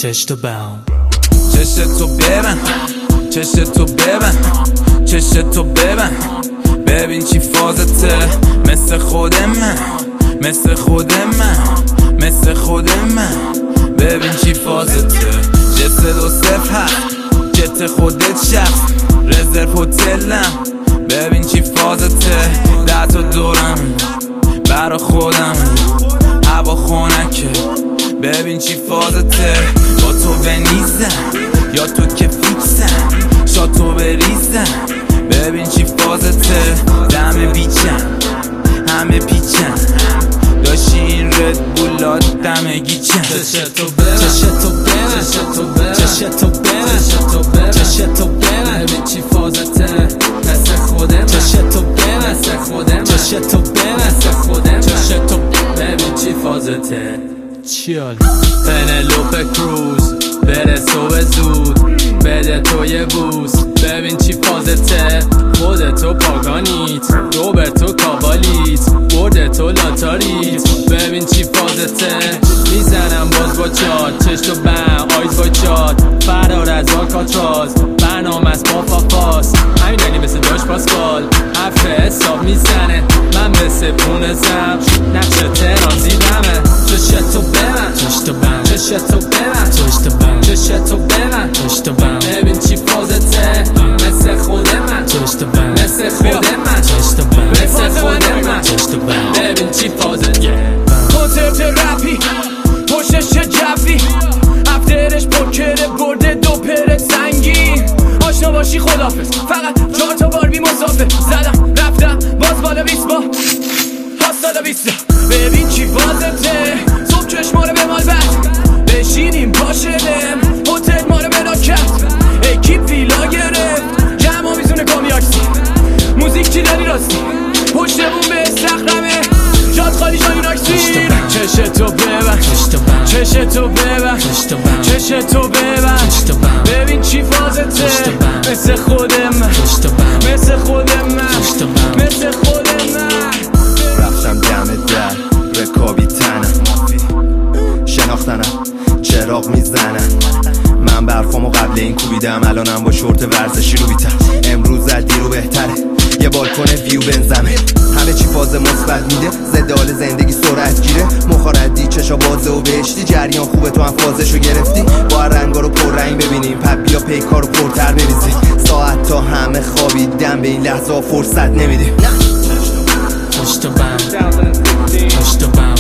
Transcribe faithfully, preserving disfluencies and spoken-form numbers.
چش تو بم چش تو ببن چش تو ببن چش تو ببن ببین چی فازته مثل خود من مثل خود من مثل خود من ببین چی فازته جسد و صف هست جت خودت شخص رزرو هتلم ببین چی فازته ده تا دورم برا خودم هوا خونکه ببین چی فازته با تو بنیزم یا تو که فیکسم شاد تو بریزم ببین چی فازته دم بیچم همه پیچم داشتی این رد بولات دم گیچم چش تو ببن چش تو ببن چش تو ببن چش تو ببن ببین چی فازته مثل خودم چش تو ببن مثل خودم چش تو ببن مثل خودم چش تو ببین چی فازته چیال پنلوپه کروز برس و زود بده تو یه بوس ببین چی فازته خودتو پاگانیت روبرتو کابالیت بردتو لاتاریت ببین چی فازته میزنم باز با چات چش تو بم آیز با چات فرار از آکاتراز برنامه از پافافاس همین دنی مثل داش پاسکال حرف حساب میزنه من مثل پونه زم نقش تهران زیدمه چش تو ببن چش تو بم چش تو ببن چش تو بم چش تو ببن چش تو بم ببین چی فازته مثل خود من چش تو بم مثل خود من چش تو بم مثل خود من چش تو بم ببین چی فازته کنسرت رپی پشتش چه جفی افترش پوکره برده دو پر سنگین آشنا باشی خدافز فقط چهار تا باربی مسافر زدم رفتم باز بالا بیست با هاستادا بیستا ببین چی فازته صبح چشما رو به مال بد بشینیم پاشدم هتل ما رو بنا کرد اکیپ ویلا گرفت جمع میزونه کامیاکسی موزیک چی داری راستی پشتمون به استخرمه جاد خالی جانی راکسی چش تو ببن چش تو ببن چش تو ببن ببین چی فازته مثل خود من مثل خود من مثل خود من رفتم دم در رکابی تنم شناختنم چراغ میزنم من برفامو قبل این کوبیدم الانم با شورت ورزشی رو بیتم امروز از دیرو بهتره یه بالکن ویو بنزمه همه چی فاز مثبت میده ضد حال زندگی سرعت گیره مخاردی چشا بازه و بهشتی جریان خوبه تو هم فازشو گرفتی با رنگا رو پر رنگ ببینیم پپ بیا پیکا رو پرتر بریزیم ساعت تا همه خوابیدن به این لحظه فرصت نمیدیم چش تو بم چش تو بم